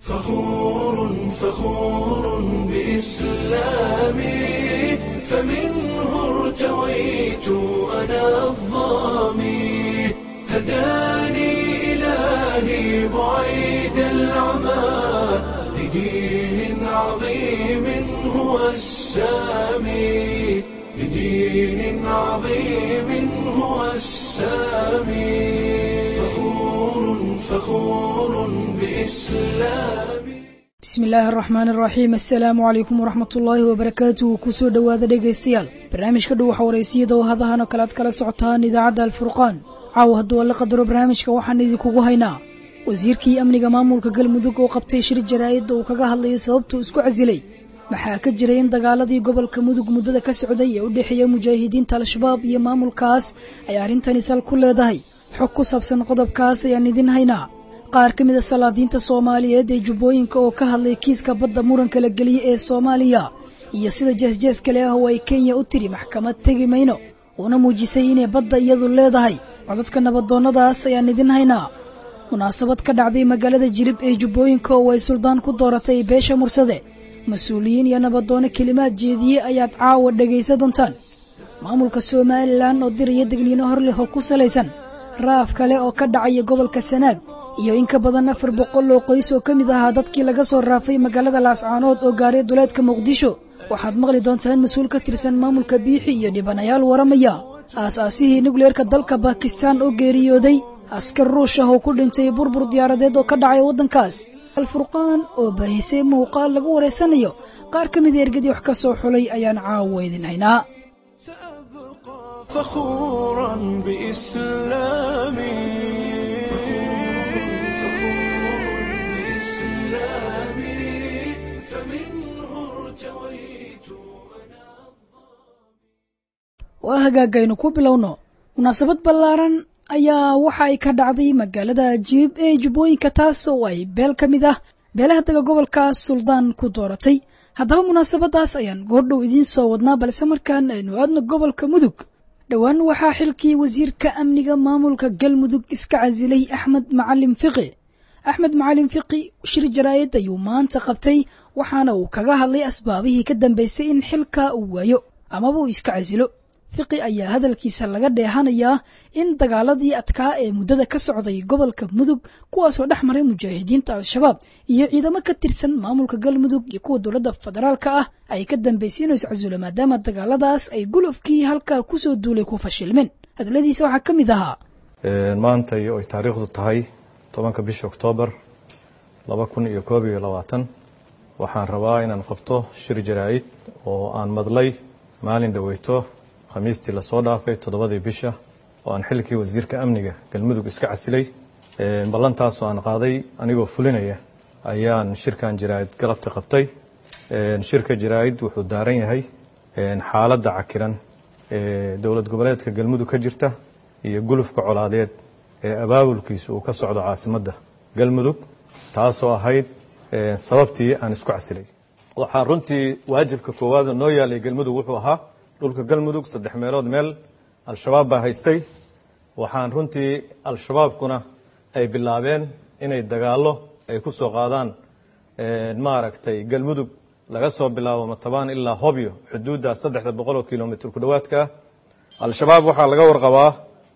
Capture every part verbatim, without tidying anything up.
فخور فخور بإسلامي فمنه ارتويت أنا الظامي هداني إلهي بعيد العمى لدين عظيم هو السامي لدين عظيم هو السامي فخور فخور بإسلامي بسم الله الرحمن الرحيم السلام عليكم ورحمة الله وبركاته كسو دواذا دقيستيال برنامج كدو حوريسيدا وهذا كلات كلا سعطان إذاعة الفرقان عاو هدو اللي قدروا برنامج كوحان إذيكو هينا وزيركي أمني مامولka galmudug oo qabtay shir jaraa'id oo kaga hadlayay sababta isku casilay maxaa ka jiray in dagaaladii gobolka mudug muddada ka socday ee u dhaxeeyay mujaahidiinta al-shabaab iyo maamulkaas ay arintani sal ku leedahay xog ku saabsan qodobkaas ayaan idin haynaa qaar ka mid ah salaadiinta Soomaaliyeed ee jubbooyinka oo ka hadlay kiiska badda muranka la galiyay ee Soomaaliya iyo sida jees-jees kale ah oo ay Kenya u tiri maxkamad tagi mayno una muujisay inay badda iyadu leedahay codadka nabadoonnadaas ayaan idin haynaa munaasabad ka dhacday magaalada Jilib ee jubbooyinka oo ay suldaan ku dooratay beesha Mursade mas'uuliyiin iyo nabadoono kalimaad jeediyay ayaad caawa dhageysan doontaan maamulka Soomaaliland oo diraya digniino hor leh oo ku salaysan raaf kale oo ka dhacay gobolka Sanaag iyo in ka badan afar boqol oo qoys oo kamid ah dadkii laga soo raafay magaalada Laascaanood oo gaaray duleedka Muqdisho waxaad maqli doontaan mas'uul ka tirsan maamulka Biixi iyo dhibanayaal waramaya aasaasihii nuclearka dalka Pakistan oo geeriyooday askar ruush ah oo ku dhintay burbur diyaaradeed oo ka dhacay wadankaas الفرقان oo baahisay muuqaal lagu wareysanayo qaar ka mid ah ergadii wax ka soo xulay ayaan caawa idin haynaa فخورا بإسلامي waa hagaagaynu ku bilowno munaasabad ballaaran ayaa waxa ay ka dhacday magaalada Jilib ee jubbooyinka taas oo ay beel ka mid ah beelaha daga gobolka suldaan ku dooratay haddaba munaasabadaas ayaan goordhow idiin soo wadnaa balse markaan aynu aadno gobolka mudug dhawaan waxaa xilkii wasiirka amniga maamulka galmudug iska casilay Axmed Macalin Fiqi Axmed Macalin Fiqi shir jaraa'id ayuu maanta qabtay waxaana uu kaga hadlay asbaabihii ka dambeysay in xilka uu waayo amaba uu iska casilo Fiqi ayaa hadalkiisa laga dheehanayaa in dagaaladii adkaa ee muddada ka socday gobolka mudug kuwaas oo dhaxmaray mujaahidiinta al-shabaab iyo ciidamo ka tirsan maamulka galmudug iyo kuwa dowladda federaalka ah ay ka dambeysay inuu iscasulo maadaama dagaaladaas ay gulufkii halka ku soo duulay ku fashilmeen hadaladiisa waxaa ka mid ahaa maanta iyo ay taariikhdu tahay tobanka bisha Oktoobar laba kun iyo koob iyo labaatan waxaan rabaa inaan qabto shir jaraa'id oo aan madlay maalin dhaweyto khamiistii la soo dhaafay toddobadii bisha oo aan xilkii wasiirka amniga galmudug iska casilay ee ballantaas oo aan qaaday anigoo fulinaya ayaan shirkan jaraa'id galabta qabtay ee shirka jaraa'id wuxuu daaran yahay ee xaaladda cakiran ee dawlad goboleedka galmudug ka jirta iyo gulufka colaadeed ee abaabulkiisu uu ka socdo caasimadda galmudug taasoo ahayd ee sababtii aan isku casilay waxaan runtii waajibka koowaad noo yaalay galmudug wuxuu ahaa dhulka galmudug saddex meelood meel al-shabaab baa haystay waxaan runtii al-shabaabkuna ay bilaabeen inay dagaalo ay ku soo qaadaan maaragtay galmudug laga soo bilaabo Matabaan ilaa Hobyo xuduudda saddex boqol oo kiiloomitir ku dhawaadka al-shabaab waxaa laga warqabaa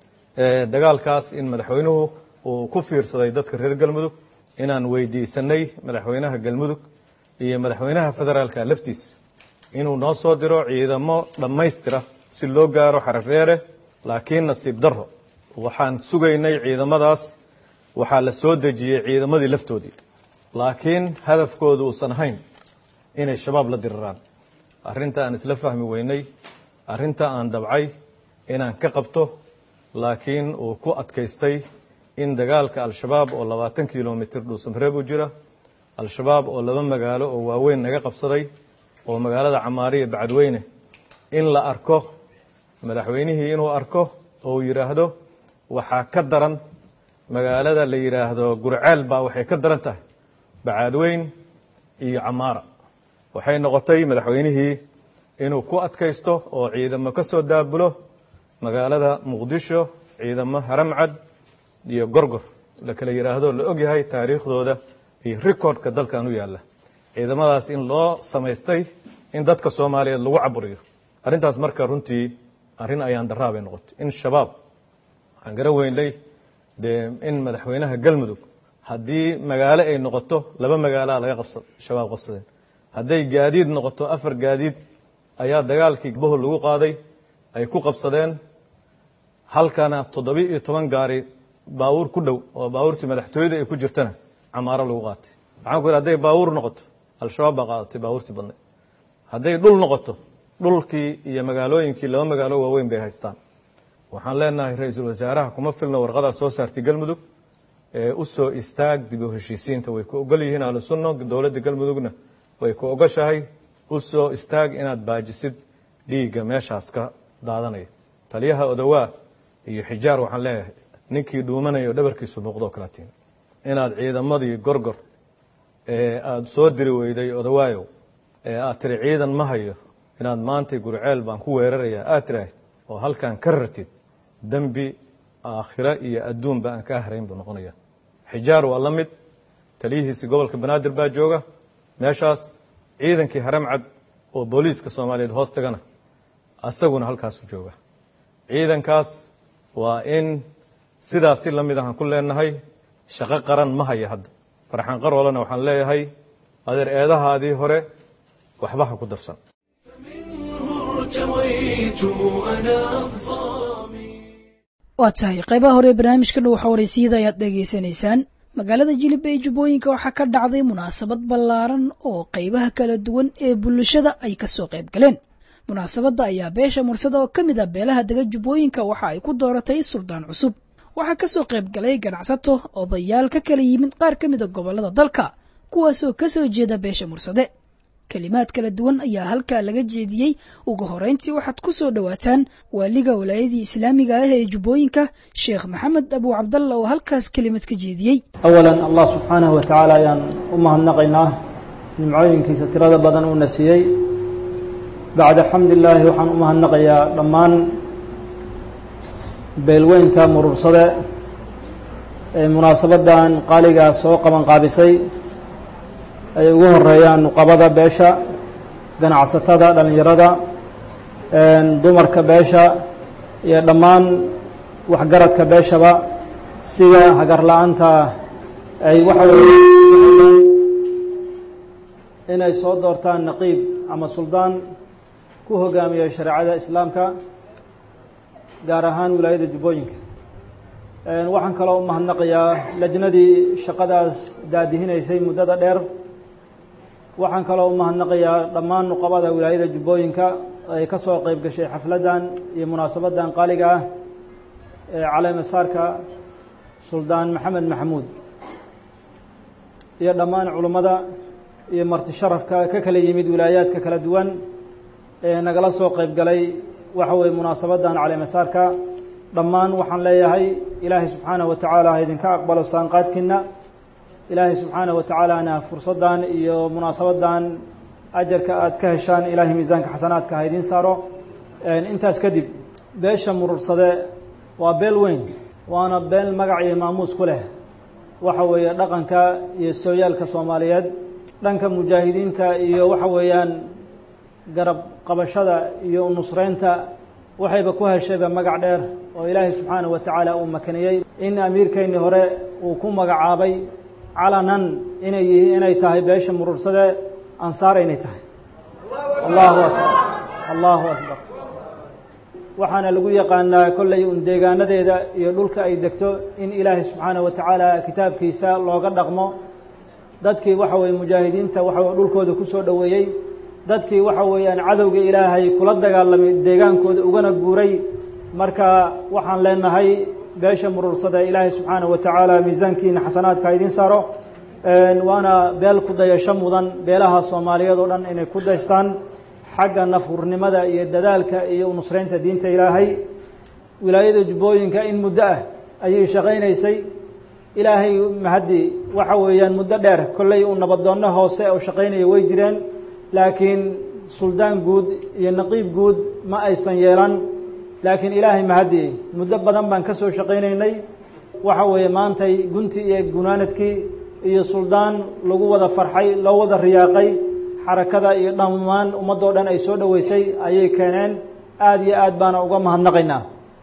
dagaalkaas in madaxweynuhu uu ku fiirsaday dadka reer galmudug inaan weydiisanay madaxweynaha galmudug iyo madaxweynaha federaalka laftiis inuu noo soo diro ciidamo dhammaystira si loo gaaro xarafeere laakiin nasiib darro waxaan sugaynay ciidamadaas waxaa la soo dejiyay ciidamadii laftoodii laakiin hadafkoodu uusan ahayn inay shabaab la diriraan arrinta aan isla fahmi weynay arrinta aan dabcay inaan ka qabto laakiin uu ku adkaystay in dagaalka al-shabaab oo labaatan kiiloomitir dhuusamreeb u jira al-shabaab oo laba magaalo oo waaweyn naga qabsaday oo magaalada Camaariya Bacadweyne in la arko madaxweynihii inuu arko oo yiraahdo waxa ka daran magaalada la yiraahdo Gurceel baa waxay ka daran tahay Bacadweyne iyo Camaara waxay noqotay madaxweynihii inuu ku adkaysto oo ciidamo ka soo daabulo magaalada Muqdisho ciidamo Haramcad iyo Gorgor la kala yiraahdo la og yahay taariikhdooda iyo recordka dalkan u yaalla ciidamadaas in loo samaystay in dadka soomaaliyeed lagu caburiyo arrintaas marka runtii arrin ayaan daraa bay noqotay in shabaab waxaan garan weynay dee in madaxweynaha galmudug haddii magaalo ay noqoto laba magaalaa laga qabsa shabaab qabsadeen hadday gaadiid noqoto afar gaadiid ayaa dagaalkii bohol lagu qaaday ay ku qabsadeen halkana toddoba iyo toban gaari baabuur ku dhow oo baabuurtii madaxtooyada ay ku jirtana camaaro lagu qaatay waxaan ku yidhi hadday baabuur noqoto al-shabaab baa qaadatay baabuurtii badnay hadday dhul noqoto dhulkii iyo magaalooyinkii laba magaalo waaweyn bay haystaan waxaan leenahay ra-iisul wasaaraha kuma filno warqadaa soo saartay galmudug ee u soo istaag dib u heshiisiinta way ku ogol yihiin ahlu sunno dowladda galmudugna way ku ogoshahay u soo istaag inaad baajisid dhiigga meeshaas ka daadanaya taliyaha odawaa iyo xijaar waxaan leeyahay ninkii dhuumanayo dhabarkiisu muuqdoo kala tiin inaad ciidamadii gorgor ee aada soo diri weyday odawaayow ee aad tiri ciidan ma hayo inaad maantay gurceel baan ku weerarayaa aad tiraahid oo halkan ka rartid dembi aakhira iyo adduunba aan kaa harayn buu noqonaya xijaar waa la mid taliyihiisii gobolka banaadir baa jooga meeshaas ciidankii haramcad oo booliiska soomaaliyeed hoos tagana asaguna halkaasu jooga ciidankaas waa in sidaas si la mid ahaan ku leenahay shaqo qaran ma haya hadda farxaan qarolana waxaan leeyahay adeer eedahaadii hore waxba ha ku darsan waa tahay qaybaha hore ee barnaamijka dhow waxa waraysiyada ayaad dhegaysanaysaan magaalada jilib ee jubbooyinka waxaa ka dhacday munaasabad ballaaran oo qaybaha kala duwan ee bulshada ay kasoo qayb galeen munaasabadda ayaa beesha mursada oo ka mid ah beelaha dega jubbooyinka waxa ay ku dooratay suldaan cusub waxaa kasoo qayb galay ganacsato odayaal ka kala yimid qaar ka mida gobollada dalka kuwaasoo kasoo jeeda beesha mursade kelimaad kala duwan ayaa halkaa laga jeediyey ugu horeyntii waxaad ku soo dhowaataan waaliga walaayadii islaamiga ah ee jubbooyinka sheekh maxamed abu cabdalla oo halkaas kelimad ka jeediyey awalan allah subxaanahu wa tacaala ayaan u mahadnaqaynaa nimcooyinkiisa tirada badan uuna siiyey bacda xamdilaahi waxaan u mahadnaqayaa dhammaan beelweynta murursade ee munaasabadan qaaligaa soo qaban qaabisay ay ugu horeeyaan nuqabada beesha ganacsatada dhallinyarada dumarka beesha iyo dhammaan waxgaradka beeshaba sida hagar la-aanta ay waxa weeye inay soo doortaan naqiib ama suldaan ku hogaamiya shareecada islaamka gaar ahaan wilaayada jubbooyinka waxaan kaloo u mahadnaqayaa lajnadii shaqadaas daadihinaysay muddada dheer waxaan kaloo u mahadnaqayaa dhammaan nuqabada wilaayada jubbooyinka ay ka soo qayb gashay xafladdan iyo munaasabadan qaaliga ah ee caleemasaarka suldaan maxamed maxamuud iyo dhammaan culummada iyo marti sharafka ka kala yimid wilaayaadka kala duwan ee nagala soo qayb galay waxa weeye munaasabadan caleemasaarka dhammaan waxaan leeyahay ilaahay subxaanahu wa tacaala ha idinka aqbalo saanqaadkiina ilaahay subxaanaه wa tacaalaana fursaddan iyo munaasabadan ajarka aad ka heshaan ilaahay miisaanka xasanaadka ha idiin saaro intaas kadib beesha murursade waa beel weyn waana beel magac iyo maamuus ku leh waxa weeye dhaqanka iyo sooyaalka soomaaliyeed dhanka mujaahidiinta iyo waxa weeyaan garab qabashada iyo nusreynta waxayba ku heshayba magac dheer oo ilaahay subxaanaه wa tacaala uu makaniyey in amiirkeennii hore uu ku magacaabay calanan inay yihiin inay tahay beesha murursade ansaar inay tahay allahu akbar allahu akbar waxaana lagu yaqaanaa kollay un deegaanadeeda iyo dhulka ay degto in ilaahay subxaanaه wa tacaala kitaabkiisa looga dhaqmo dadkii waxa weeye mujaahidiinta waxa weye dhulkooda ku soo dhoweeyey dadkii waxa weeyaan cadowga ilaahay kula dagaalamay deegaankooda ugana guuray marka waxaan leenahay beesha murursada ilaahay subxaanaه wa tacaala miisaankiina xasanaadka idiin saaro waana beel ku dayasho mudan beelaha soomaaliyeed oo dhan inay ku daystaan xagga nafhurnimada iyo dadaalka iyo nusreynta diinta ilaahay wilaayada jubbooyinka in muddo ah ayay shaqaynaysay ilaahay mahaddi waxa weeyaan muddo dheer kollay uu nabadoonno hoose oo shaqaynaya way jireen laakiin suldaan guud iyo naqiib guud ma aysan yeelan laakiin ilaahay mahaddi muddo badan baan ka soo shaqaynaynay waxa weeye maantay gunti iyo gunaanadkii iyo suldaan lagu wada farxay loo wada riyaaqay xarakada iyo dhammaan ummadoo dhan ay soo dhoweysay ayay keeneen aada iyo aad baana uga mahadnaqaynaa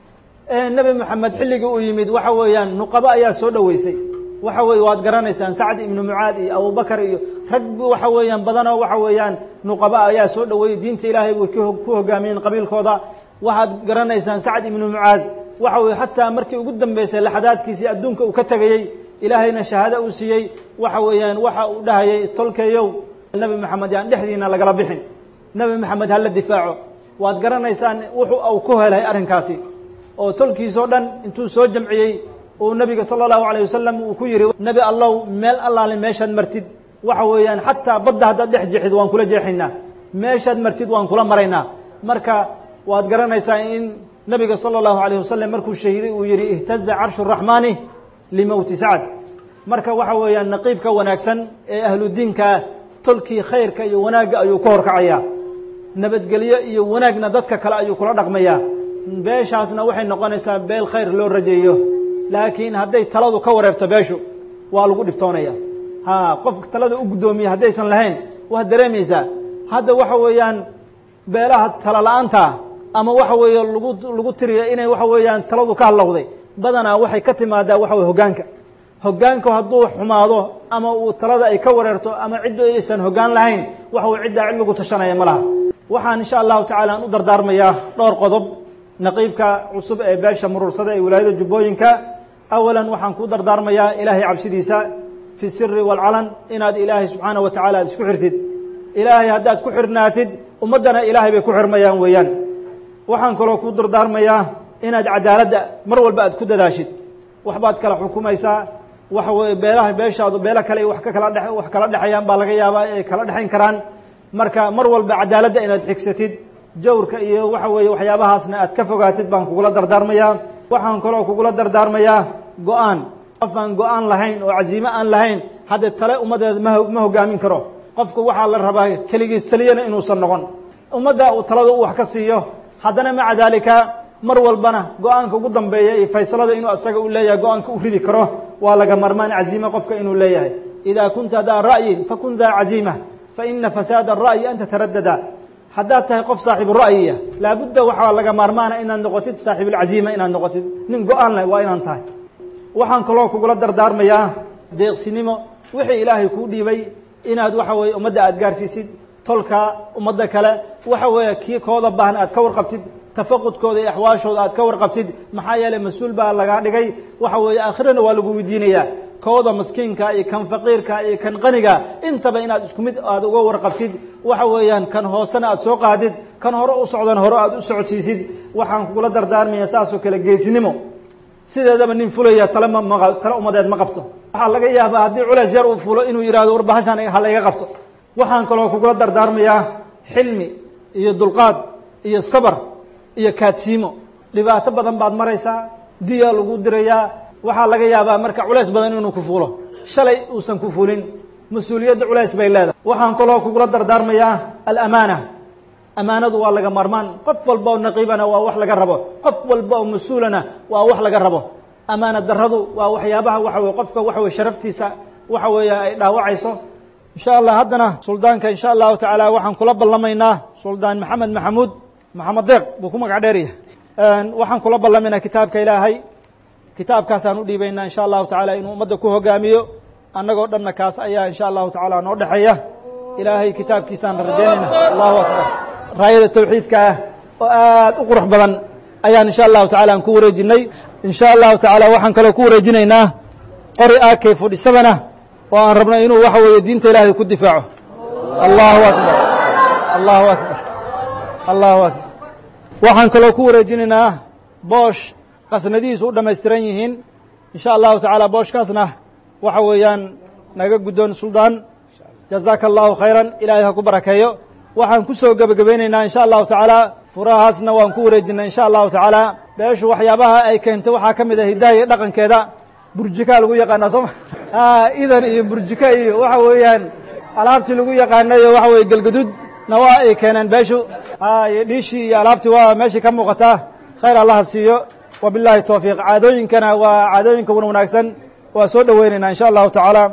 nebi moxamed xilligii uu yimid waxa weeyaan nuqabo ayaa soo dhoweysay waxa weeye waad garanaysaan sacd ibnu mucaad iyo abubakar iyo rag waxa weeyaan badanoo waxa weeyaan nuqaba ayaa soo dhoweeyey diinta ilaahay way ku hogaamiyeen qabiilkooda waxaad garanaysaan sacd ibnu mucaad waxa weye xataa markii ugu dambeysay laxadaadkiisii adduunka uu ka tegayey ilaahayna shahaado uu siiyey waxa weeyaan waxa uu dhahayay tolkeeyow nebi moxamed yaan dhexdiina lagala bixin nebi moxamed hala difaaco waad garanaysaan wuxuu uu ku helay arrinkaasi oo tolkiisoo dhan intuu soo jamciyey uu nabiga sala allahu alayh wasalam uu ku yihi nebi allow meel allaale meeshaad martid waxa weeyaan xataa badda haddaad dhex jeexid waan kula jeexaynaa meeshaad martid waan kula maraynaa marka waad garanaysaa in nabiga sala allahu alayh wasalam markuu shahiiday uu yihi ihtaza carshu raxmaani limowti sacd marka waxa weeyaan naqiibka wanaagsan ee ahlu diinkaa tolkii khayrka iyo wanaagga ayuu ka horkacayaa nabadgelyo iyo wanaagna dadka kale ayuu kula dhaqmayaa beeshaasna waxay noqonaysaa beel khayr loo rajeeyo laakiin hadday taladu ka wareerto beeshu waa lagu dhibtoonaya ha qof talada u guddoomiya haddaysan lahayn waad dareemaysaa hadda waxa weeyaan beelaha tala la-aanta ama waxa weeye lagu lagu tiriya inay waxa weeyaan taladu ka hadlowday badanaa waxay ka timaadaa waxa weye hoggaanka hoggaanku hadduu xumaado ama uu talada ay ka wareerto ama ciddu aysan hoggaan lahayn waxa weye ciddaa cid lagu tashanaya ma laha waxaan insha allahu tacala aan u dardaarmayaa dhowr qodob naqiibka cusub ee beesha muruursada ee wilaayada jubbooyinka awalan waxaan ku dardaarmayaa ilaahay cabsidiisa fi siri waalcalan inaad ilaahay subxaana wa tacala aad isku xirtid ilaahay haddaad ku xirnaatid ummaddana ilaahay bay ku xirmayaan weeyaan waxaan kaloo ku dardaarmayaa inaad cadaaladda mar walba aad ku dadaashid waxbaad kala xukumaysaa waxa weye beelaha beeshaadu beelo kale wax ka kala dhe wax kala dhexayaan baa laga yaabaa ay kala dhexayn karaan marka mar walba cadaaladda inaad xigsatid jawrka iyo waxa weeye waxyaabahaasna aad ka fogaatid baan kugula dardaarmayaa waxaan kaloo kugula dardaarmayaa go-aan qof aan go-aan lahayn oo caziime aan lahayn haddee tale ummaddeeda ma ma hoggaamin karo qofku waxaa la rabaa keligiis taliyana inuusan noqon ummadda uu talada u wax ka siiyo haddana maca daalika mar walbana go-aanka ugu dambeeya iyo faysalada inuu asaga u leeyahay go-aanka u ridi karo waa laga marmaan caziime qofka inuu leeyahay idaa kunta daa ra'yin fakun daa caziima fa ina fasaada ara'yi an tataradada haddaad tahay qof saaxibu ra'yiya laabudda waxaa laga maarmaana inaad noqotid saaxiibulcaziima inaad noqotid nin go-aan leh waa inaan tahay waxaan kaloo kugula dardaarmayaa deeqsinimo wixii ilaahay kuu dhiibay inaad waxa weeye ummadda aad gaarsiisid tolka ummadda kale waxa weeye kii kooda baahan aad ka warqabtid tafaqudkooda iyo axwaashooda aad ka warqabtid maxaa yeelay mas-uul baa lagaa dhigay waxa weeye aakhirana waa lagu weydiinayaa kooda maskiinka iyo kan faqiirka iyo kan qaniga intaba inaad isku mid aad uga warqabtid waxa weeyaan kan hoosena aad soo qaadid kan hore u socdan hore aad u socodsiisid waxaan kugula dardaarmaya saasoo kale geesinimo sideedaba nin fulaya tale ma ma tale ummadeed ma qabto waxaa laga yaabaa haddii culays yar uu fulo inuu yidhahdo war bahashaan ha layga qabto waxaan kaloo kugula dardaarmayaa xilmi iyo dulqaad iyo sabar iyo kaadsiimo dhibaato badan baad maraysaa diyaa lagu dirayaa waxaa laga yaabaa marka culays badan inuu ku fuulo shalay uusan ku fulin mas-uuliyadda culays bay leedahay waxaan kaloo kugula dardaarmayaa alamaana amaanadu waa laga maarmaan qof walba oo naqiibana waa wax laga rabo qof walba oo mas-uulana waa wax laga rabo amaana darradu waa waxyaabaha waxa weye qofka waxa weye sharaftiisa waxa weeye ay dhaawacayso insha allah haddana suldaanka insha allahu tacaala waxaan kula ballamaynaa suldaan maxamed maxamuud maxamed deeq buu ku magac dheeryahay waxaan kula ballamaynaa kitaabka ilaahay kitaabkaasaan u dhiibaynaa insha allahu tacaala inuu ummadda ku hogaamiyo annagoo dhanna kaas ayaa insha allahu tacaala noo dhexeeya ilaahay kitaabkiisaan rajaynayna allahu akbar raayada tawxiidka ah oo aad u qurux badan ayaan insha allahu tacala aan ku wareejinay insha allahu tacaala waxaan kaloo ku wareejinaynaa qori a k forty seven ah oo aan rabno inuu waxa weeye diinta ilaahay ku difaaco allahu akbar allahu akbar allahu akbar waxaan kaloo ku wareejinaynaa boosh qasnadihiisu u dhammaystiran yihiin insha allahu tacaala booshkaasna waxa weeyaan naga guddoon suldaan jazaaka allahu khayran ilaahay ha ku barakeeyo waxaan ku soo gebagabaynaynaa insha allahu tacaala furahaasna waan ku wareejinay insha allahu tacaala beeshu waxyaabaha ay keentay waxaa ka mid ah hidaha iyo dhaqankeeda burjikaa lagu yaqaanaa sooma idan iyo burjika iyo waxa weeyaan alaabtii lagu yaqaanayo waxa weye galgaduud na waa ay keeneen beeshu iyo dhiishii iyo alaabtii waa meeshii ka muuqataa khayr allaha siiyo wabillahi tawfiiq caadooyinkana waa caadooyinka wan wanaagsan waa soo dhoweynaynaa insha allahu tacaala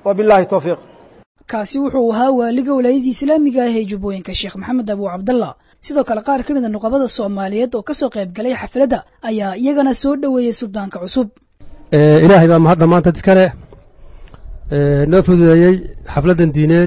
wabillahi tawfiiq kaasi wuxuu ahaa waaliga walaayadii islaamiga ah ee jubbooyinka sheekh maxamed abu cabdallah sidoo kale qaar ka mid a nuqabada soomaaliyeed oo kasoo qayb galay xafladda ayaa iyagana soo dhoweeyey suldaanka cusub ilaahay baa mahadda maanta iskale noo fududeeyey xafladdan diineed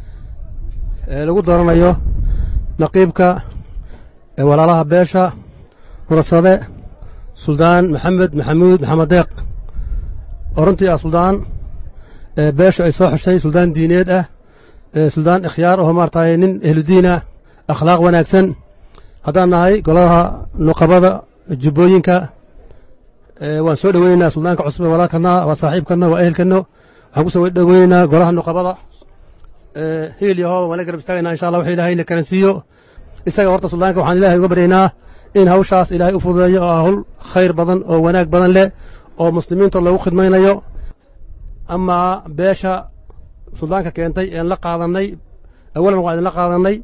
ee lagu dooranayo naqiibka walaalaha beesha murasade suldaan maxamed maxamuud maxamed deeq oo runtii ah suldaan beesha ay soo xushay suldaan diineed ah suldaan ikhyaar oo maaragtay nin ehludiin ah akhlaaq wanaagsan haddaan nahay golaha nuqabada jubbooyinka waan soo dhoweynaynaa suldaanka cusub ee walaalkana waa saaxiibkana waa ehelkana waxaan ku soo dhoweynaynaa golaha nuqabada hiil iyo hooba waan la garab istaagaynaa insha allah waxa ilaahay na karansiiyo isaga horta suldaanka waxaan ilaahay uga baryaynaa in hawshaas ilaahay u fududeeyo oo hawl khayr badan oo wanaag badan leh oo muslimiinta loogu khidmaynayo amaa beesha suldaanka keentay een la qaadanay awalan waa idinla qaadanay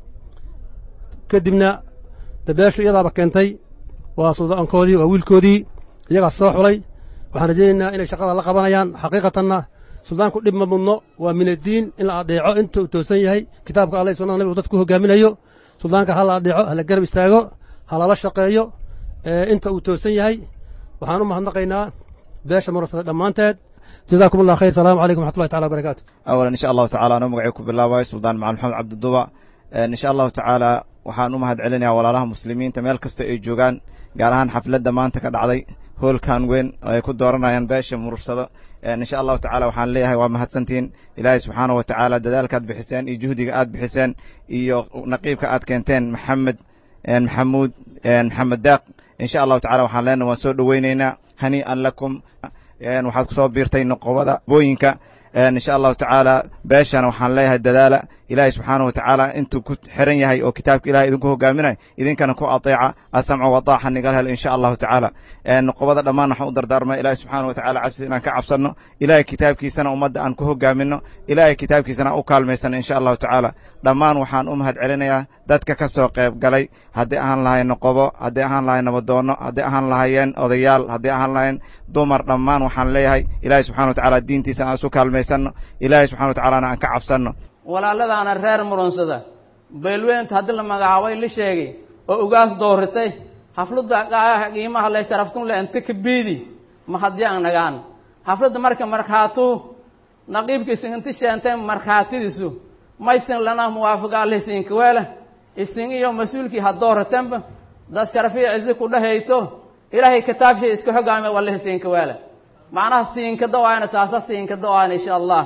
kadibna de beeshu iyadaaba keentay waa suldaankoodii waa wiilkoodii iyagaas soo xulay waxaan rajaynaynaa inay shaqada la qabanayaan xaqiiqatanna suldaanku dhib ma mudno waa min addiin in la adeeco inta uu toosan yahay kitaabka allah iyo sunnada nabigu dadku hogaaminayo suldaanka ha la adeeco ha la garab istaago ha lala shaqeeyo inta uu toosan yahay waxaan u mahadnaqaynaa beesha murasada dhammaanteed جزاكم الله خير السلام عليكم ورحمة الله تعالى وبركاته أولا إن شاء الله تعالى أنا مقعيكم بالله واي سلطان مع محمد عبد الدواء إن شاء الله تعالى وحان أمهد علينا ولا لها مسلمين تميل كست إيجوغان قالهان حفلة دمان تكاد علي هول كان وين يكون دورنا ينباش مرصدة إن شاء الله تعالى وحان ليها ومهد سنتين إلهي سبحانه وتعالى دلال كاد بحسين إيجهدي كاد بحسين إيو نقيب كاد كنتين محمد محمود محمد داق إن شاء الله تعالى وحان لنا وسود وينينا هنيئا لكم waxaad ku soo biirtay nuqobada booyinka insha allahu tacaala beeshana waxaan leeyahay dadaala ilaahay subxaanahu wa tacaala intuu ku xiran yahay oo kitaabka ilahay idinku hogaaminayo idinkana ku ateeca asamca wadaaxa nigal hel insha allahu tacaala nuqobada dhammaan waxaan u dardaarmay ilaahay subxaanahu wa tacaala cabsida inaan ka cabsanno ilaahay kitaabkiisana ummadda aan ku hogaamino ilaahay kitaabkiisana u kaalmaysanno insha allahu tacaala dhammaan waxaan u mahad celinayaa dadka ka soo qayb galay haddii ahaan lahayn nuqobo haddii ahaan lahayn nabadoonno haddii ahaan lahayeen odayaal haddii ahaan lahayn dumar dhammaan waxaan leeyahay ilaahay subxana wa tacaala diintiisa aan isu kaalmaysanno ilaahay subxana wa tacalana aan ka cabsanno walaaladaana reer murunsada beelweynta haddii la magacaabay la sheegay oo ugaas dooratay xafladda qiimaha le sharaftun le inta ka biidi ma haddii aan nagaan xafladda marka markhaatu naqiibkiisa inta sheentay markhaatidiisu maysan lana muwaafaqa alhaysiinka weela isin iyo mas-uulkii ha dooratanba dad sharafiya cizi ku dhahayto ilaahay kitaabkii iska xogaamay walla hasiinka weela macnaha siinka dawaayana taasa siinka dawaayana insha allah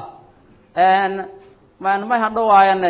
may ha dhawaayane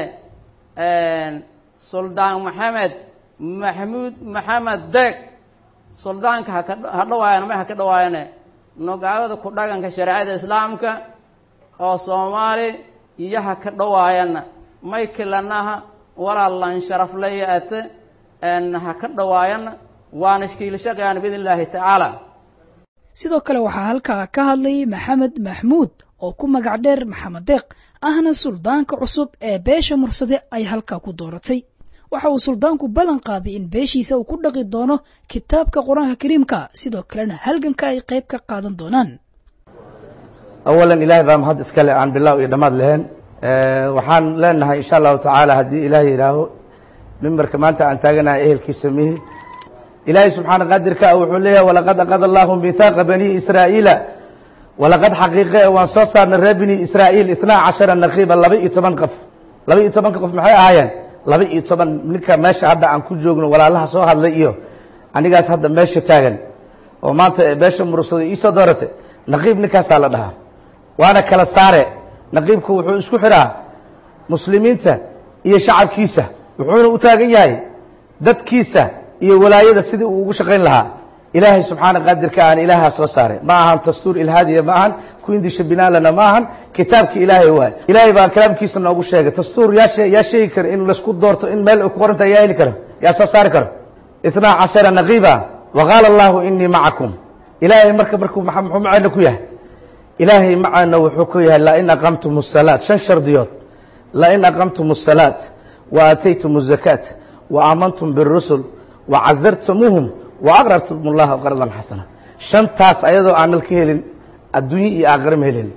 suldaan maxamed maxamuud maxamed deeg suldaanka ha dhawaayana may ha ka dhawaayane nuqaabada ku dhaganka shareecada islaamka oo soomaali iyo ha ka dhawaayana may kilanaha walaalan sharaflayate ha ka dhawaayana waana ishkiilashaqayaan biidn illaahi tacaala sidoo kale waxaa halkaa ka hadlayay maxamed maxmuud oo ku magac dheer maxamed deeq ahna suldaanka cusub ee beesha mursade ay halkaa ku dooratay waxa uu suldaanku ballan qaaday in beeshiisa uu ku dhaqi doono kitaabka qur-aanka kariimka sidoo kalena halganka ay qayb ka qaadan doonaan awalan ilaahay baa mahad iskale aan bilaaw iyo dhammaad lahayn waxaan leenahay insha allahu tacaala haddii ilaahay yidhaaho mimbarka maanta aan taaganahay ehelkiisa mihi ilaahay subxaana qaadirka wuxuu leeyahay walaqad aqada allahu mithaaqa bani israa'iila walaqad xaqiiqe waan soo saarnay reer bani israa'iil itnaa cashara naqiiba laba iyo toban qof laba iyo tobanka qof maxay ahaayeen laba iyo toban ninka meesha hadda aan ku joogno walaalaha soo hadlay iyo anigaas hadda meesha taagan oo maanta beesha mursada iisoo dooratay naqiib ninkaasaa la dhahaa waana kala saare naqiibku wuxuu isku xiraa muslimiinta iyo shacabkiisa wuxuuna u taagan yahay dadkiisa iyo walaayada sidii uu ugu shaqayn lahaa ilaahay subxaana qaadirka aan ilaahaa soo saaray ma ahan dastuur ilhaadiya ma ahan kuindisha binaalana ma ahan kitaabka ilaahay waay ilaahay baa kalaamkiisa noogu sheegay dastuur yaa yaa sheegi kara in laisku doorto in meel ay ku qorantahay yaa heli karo yaa soo saari karo itnaa cashara naqiiba wa qaala allahu inii macakum ilaahay marka markuu muxuu maceena ku yahay ilaahay macaana wuxuu ku yahay lain aqamtum الsalaat shan shardiyood lain aqamtum الsalaat wa aataytum الzakaat wa aamantum biالrusul wa cazartumuuhum wa aqrartum اllaha qardan xasana shantaas ayadoo aanal ka helin adduunye iyo aakhira ma helin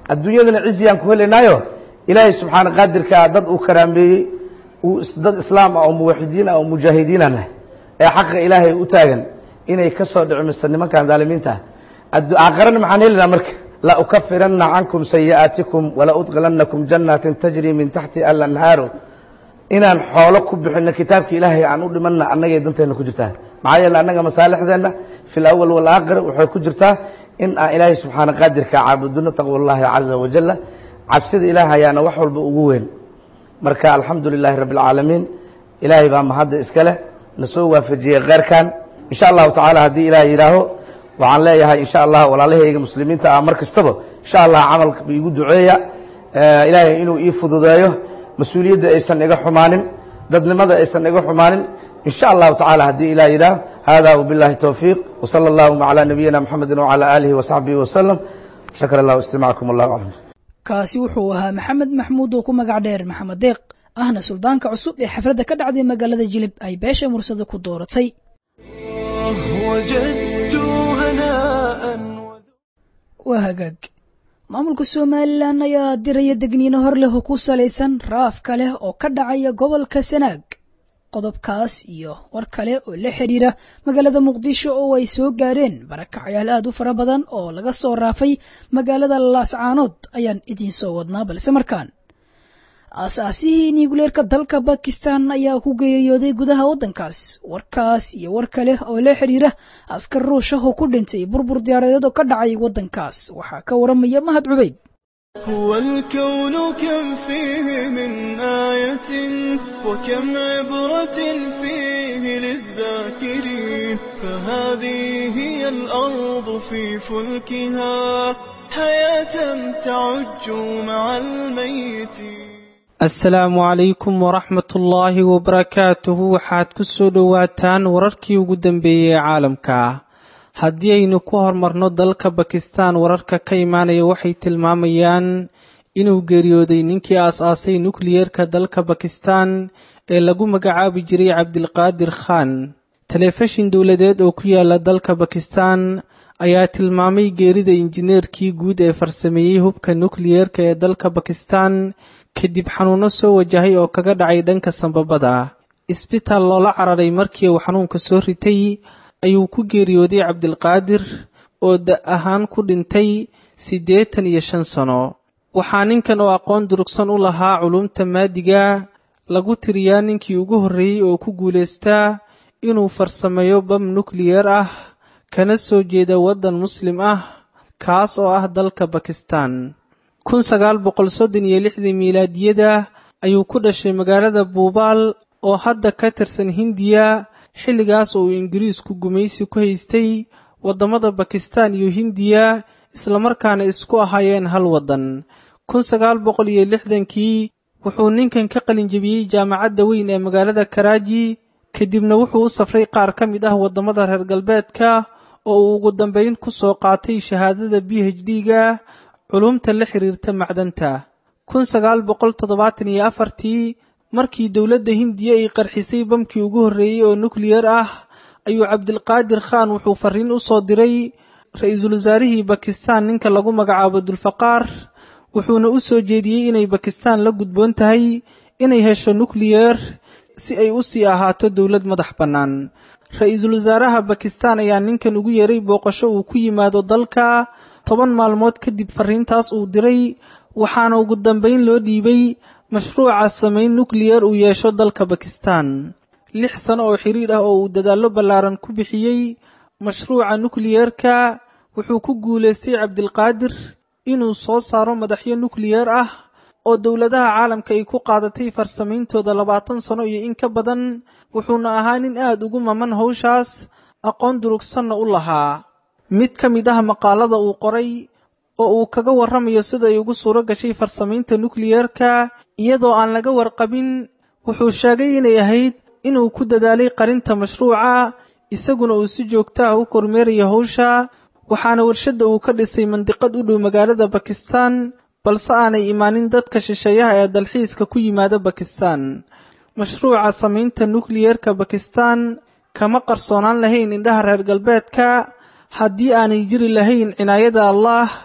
adduunyadana ciziyaan ku helaynaayo ilaahay subxaana qaadirkaa dad uu karaameeyey uu dad islaam ah oo muwaxidiin ah oo mujaahidiin ah ee xaqa ilaahay u taagan inay ka soo dhicmiso nimankan daalimiinta ah aakhirana maxaan helaynaa marka la ukafiranna cankum sayi'aatikum wala udkhilannakum jannatin tajri min taxti alanhaaru inaan xoolo ku bixinno kitaabka ilaahay aan u dhimanna annagay danteena ku jirtaa maxaa yeele annaga masaalixdeenna fi lawal walaakhir waxay ku jirtaa in aan ilaahay subxaana qaadirka caabudno taqwallahi caza wajalla cabsida ilaahay ayaana wax walba ugu weyn marka alxamdu lilaahi rabbi alcaalamiin ilaahay baa mahadda iska leh na soo waafajiyey kheyrkan insha allahu tacaala haddii ilaahay yidhaaho waxaan leeyahay insha allah walaalahayga muslimiinta ah mar kastaba insha allah camalka iigu duceeya ilaahay inuu ii fududeeyo mas-uuliyadda aysan iga xumaanin dadnimada aysan iga xumaanin in sha allahu tacaala haddii ilah yidhaah hada wbillahi towfiiq wsala allahuma calaa nabiyina mxamedi wcala aalihi wasaxbihi wasalam shakr allahu istimaacakum wallahu aclam kaasi wuxuu ahaa maxamed maxmuud oo ku magac dheer maxamed deeq ahna suldaanka cusub ee xafladda ka dhacday magaalada jilib ay beesha mursada ku dooratay waa hagaag maamulka somalilan ayaa diraya degniino hor leh oo ku salaysan raafka leh oo ka dhacaya gobolka sanaag qodobkaas iyo war kale oo la xiriira magaalada muqdisho oo ay soo gaareen barakacyaal aad u fara badan oo laga soo raafay magaalada laascaanood ayaan idiin soo wadnaa balse markaan aasaasihii niyukuleerka dalka bakistan ayaa ku geeriyooday gudaha waddankaas warkaas iyo war kale oo la xiriira askar ruush ah oo ku dhintay burbur diyaareed oo ka dhacay waddankaas waxaa ka waramaya mahad cubayd هو الكون كم فيه من آية وكم عبرة فيه للذاكرين فهذه هي الأرض في فلكها حياة تعج مع الميتين asalaamu calaykum waraxmat ullaahi wabarakaatuhu waxaad ku soo dhowaataan wararkii ugu dambeeyey ee caalamka haddii aynu ku hormarno dalka bakistan wararka ka imaanaya waxay tilmaamayaan inuu geeriyooday ninkii aas-aasay nukliyeerka dalka bakistan ee lagu magacaabi jiray cabdilqaadir khan telefishin dowladeed oo ku yaala dalka bakistan ayaa tilmaamay geerida injineerkii guud ee farsameeyey hubka nukliyeerka ee dalka bakistan kadib xanuuno soo wajahay oo kaga dhacay dhanka sambabada isbitaal loola cararay markii uu xanuunka soo ritay ayuu ku geeriyooday cabdilqaadir oo da ahaan ku dhintay siddeetan iyo shan sano waxaa ninkan oo aqoon durugsan u lahaa culumta maadiga lagu tiriyaa ninkii ugu horreeyey oo ku guulaystaa inuu farsameeyo bam nukliyeer ah kana soo jeeda waddan muslim ah kaas oo ah dalka bakistan kun sagaal boqol soddon iyo lixdii miilaadiyada ayuu ku dhashay magaalada buubaal oo hadda ka tirsan hindiya xilligaas oo uu ingiriisku gumaysi ku haystay waddamada bakistan iyo hindiya islamarkaana isku ahaayeen hal waddan kun sagaal boqol iyo lixdankii wuxuu ninkan ka qalinjebiyey jaamacadda weyn ee magaalada karaaji kadibna wuxuu u safray qaar ka mid ah waddamada reer galbeedka oo uu ugu dambayn ku soo qaatay shahaadada b h d-ga culumta la xiriirta macdanta kun sagaal boqol toddobaatan iyo afartii markii dowladda hindiya ay qarxisay bamkii ugu horreeyey oo nukliyeer ah ayuu cabdilqaadir khan wuxuu farriin u soo diray ra-iisul wasaarihii bakistan ninka lagu magacaabo dulfaqaar wuxuuna u soo jeediyey inay bakistan la gudboon tahay inay hesho nukliyeer si ay u sii ahaato dowlad madax bannaan ra-iisul wasaaraha bakistan ayaa ninkan ugu yeeray booqasho uu ku yimaado dalka toban maalmood kadib farriintaas uu diray waxaana ugu dambayn loo dhiibay mashruuca samayn nukliyeer uu yeesho dalka bakistan lix sano oo xiriir ah oo uu dadaallo ballaaran ku bixiyey mashruuca nukliyeerka wuxuu ku guulaystay cabdilqaadir inuu soo saaro madaxyo nukliyeer ah oo dowladaha caalamka ay ku qaadatay farsamayntooda labaatan sano iyo in ka badan wuxuuna ahaa nin aad ugu maman hawshaas aqoon durugsanna u lahaa mid ka mid ah maqaalada uu qoray oo uu kaga warramayo sida ay ugu suuro gashay farsamaynta nukliyeerka iyadoo aan laga warqabin wuxuu sheegay inay ahayd inuu ku dadaalay qarinta mashruuca isaguna uu si joogto ah u kormeerayo hawsha waxaana warshadda uu ka dhisay mandiqad u dhow magaalada bakistan balse aanay imaanin dadka shisheeyaha ee dalxiiska ku yimaada bakistan mashruuca samaynta nukliyeerka bakistan kama qarsoonaan lahayn indhaha reer galbeedka haddii aanay jiri lahayn cinaayada allah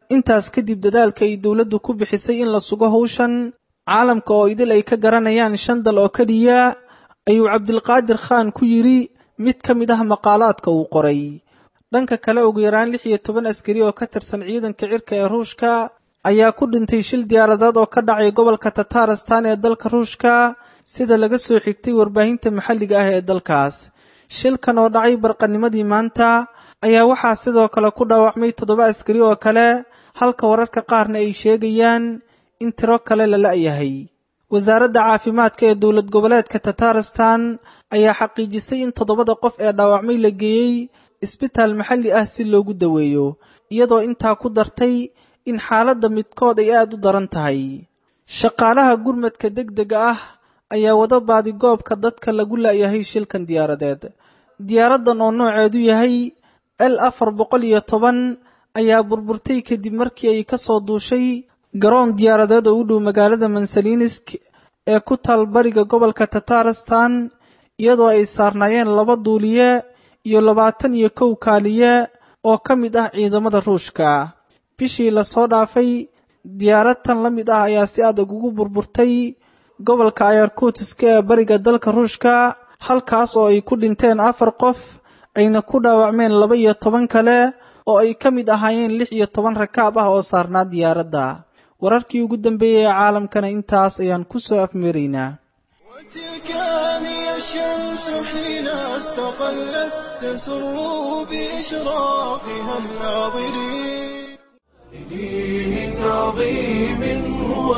intaas kadib dadaalka ay dowladdu ku bixisay in la sugo hawshan caalamka oo idil ay ka garanayaan shan dal oo keliya ayuu cabdilqaadir khaan ku yidhi mid ka mid ah maqaalaadka uu qoray dhanka kale ugu yaraan lix iyo toban askari oo ka tirsan ciidanka cirka ee ruushka ayaa ku dhintay shil diyaaradeed oo ka dhacay gobolka tatarstan ee dalka ruushka sida laga soo xigtay warbaahinta maxalliga ah ee dalkaas shilkan oo dhacay barqanimadii maanta ayaa waxaa sidoo kale ku dhaawacmay toddoba askari oo kale halka wararka qaarna ay sheegayaan in tiro kale la la'yahay wasaaradda caafimaadka ee dowlad goboleedka tatarstan ayaa xaqiijisay in toddobada qof ee dhaawacmay la geeyey isbitaal maxalli ah si loogu daweeyo iyadoo intaa ku dartay in xaaladda midkood ay aad u daran tahay shaqaalaha gurmadka degdega ah ayaa wada baadigoobka dadka lagu la'yahay shilkan diyaaradeed diyaaraddan oo nooceedu yahay l afar boqol iyo toban ayaa burburtay kadib markii ay ka soo duushay garoon diyaaradeed oo u dhow magaalada mansalinsk ee ku taal bariga gobolka tatarstan iyadoo ay saarnaayeen laba duuliye iyo labaatan iyo kow kaaliye oo ka mid ah ciidamada ruushka bishii lasoo dhaafay diyaaradtan la mid ah ayaa si adag ugu burburtay gobolka ayarkutiska ee bariga dalka ruushka halkaas oo ay ku dhinteen afar qof ayna ku dhaawacmeen laba iyo toban kale oo ay ka mid ahaayeen lix iyo toban rakaab ah oo saarnaa diyaaradda wararkii ugu dambeeyey ee caalamkana intaas ayaan ku soo afmeeraynaa وتلك هي الشمس حين استقلت تسر بإشراقها الناظرين لدين عظيم هو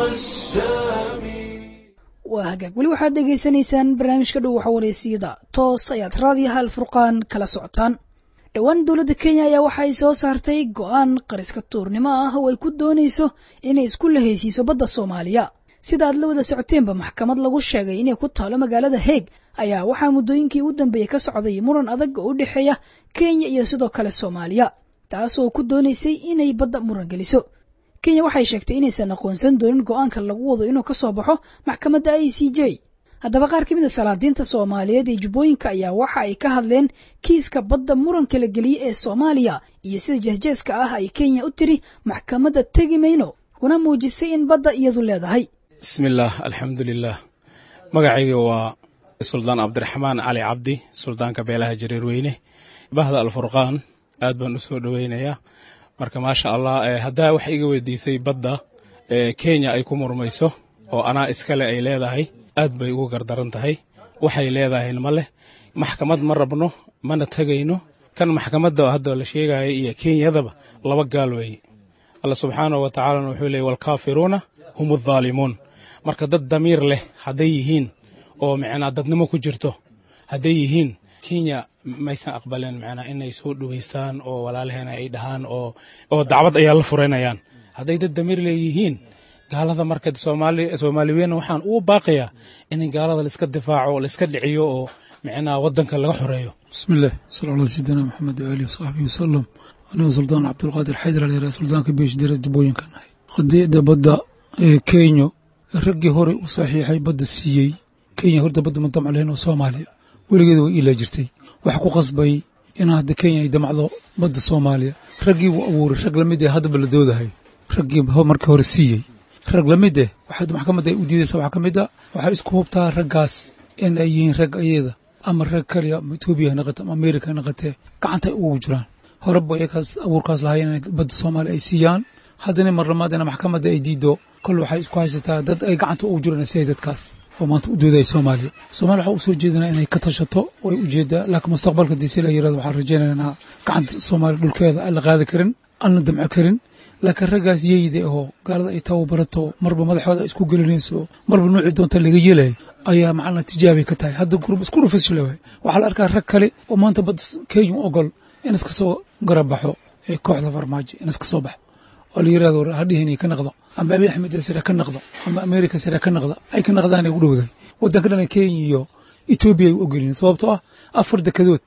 السامي waa hagaag weli waxaad dhegaysanaysaan barnaamijka dhow waxa wareysiyada toos ayaad raadiyaha alfurqaan kala socotaan dhowaan dowladda kenya ayaa waxa ay soo saartay go'aan qariska tuurnimo ah oo ay ku doonayso inay isku lahaysiiso badda soomaaliya sida aad la wada socoteenba maxkamad lagu sheegay inay ku taalo magaalada heeg ayaa waxaa muddooyinkii u dambeeyey ka socday muran adag oo u dhexeeya kenya iyo sidoo kale soomaaliya taas oo ku doonaysay inay badda muran geliso kenya waxay sheegtay inaysan aqoonsan doonin go'aanka lagu wado inuu ka soo baxo maxkamadda i c j haddaba qaar ka mid a salaadiinta soomaaliyeed ee jubbooyinka ayaa waxa ay ka hadleen kiiska badda muranka la geliyey ee soomaaliya iyo sida jeesjeeska ah ay kenya u tiri maxkamadda tegi mayno kuna muujisay in badda iyadu leedahay bismillaah alxamdulilah magacayga waa suldaan cabdiraxmaan cali cabdi suldaanka beelaha jareerweyne bahda alfurqaan aad baan u soo dhoweynayaa marka maasha allah haddaa wax iga weydiisay badda kenya ay ku murmayso oo anaa iskale ay leedahay aad bay ugu gardaran tahay waxay leedahayna ma leh maxkamad ma rabno mana tegayno kan maxkamadda hadda la sheegaya iyo kenyadaba laba gaal weeye alla subxaanahu wa tacaalana wuxuu leeyay waalkaafiruuna hum addaalimuun marka dad damiir leh hadday yihiin oo macnaa dadnimo ku jirto hadday yihiin kenya maysan aqbaleen macnaa inay soo dhowaystaan oo walaalaheena ay dhahaan oo oo dacwad ayaa la furanayaan hadday dad damiir leeyihiin gaalada marka soomaali soomaaliyeena waxaan ugu baaqayaa in gaalada la iska difaaco la iska dhiciyo oo macnaa wadanka laga xoreeyo bismillaah sallallahu alayhi wa muhammad wa alihi wa sahbihi wasallam ana sultaan abdul qaadir xaydar ali sultaanka beesh dira jubbooyinka nahay qadiyada badda ee kenya raggii hore u saxiixay badda siiyey kenya horta badda madam caleen oo soomaaliya weligeed way ila jirtay wax ku qasbay in hadda kenya ay damacdo badda soomaaliya raggii uu abuuray rag la mid ah hadba la doodahay raggii markii hore siiyey rag la mid ah waxaad maxkamadda ay u diidaysaa waxa ka mid ah waxay isku hubtaa raggaas in ay yihiin rag ayada ama rag kaliya Ethiopia naqata ama America naqata gacanta ugu jiraan hore bay kaas abuurkaas lahaayeen badda Soomaaliya ay siiyaan haddana mar lamaadana maxkamadda ay diido kol waxay isku haysataa dad ay gacanta ugu jiraan si dadkaas oo maanta u dooday Soomaaliya Soomaaliya waxa uu soo jeedinaa inay ka tashato oo ay u jeedaa laakiin mustaqbalka diisay la yiraahdo waxa rajaynaynaa gacanta Soomaaliya dhulkeeda aan la qaadi karin aan la damci karin laakiin raggaas yeeyday oo gaalada ay tababarto marba madaxooda isku gelinayso marba nooci doonta laga yeelay ayaa macna tijaabi ka tahay hadda group isku rufisay waxa la arkaa rag kale oo maanta bad Kenya ogol in iska soo garabaxo ee kooxda farmaajo in iska soo baxo oo la yiraahdo hadhiini ka naqdo ama Abiy Ahmed sida ka naqdo ama America sida ka naqdo ay ka naqdaan ay u dhowdahay wadanka dhan Kenya iyo Ethiopia ay ogolin sababtoo ah afar dekadood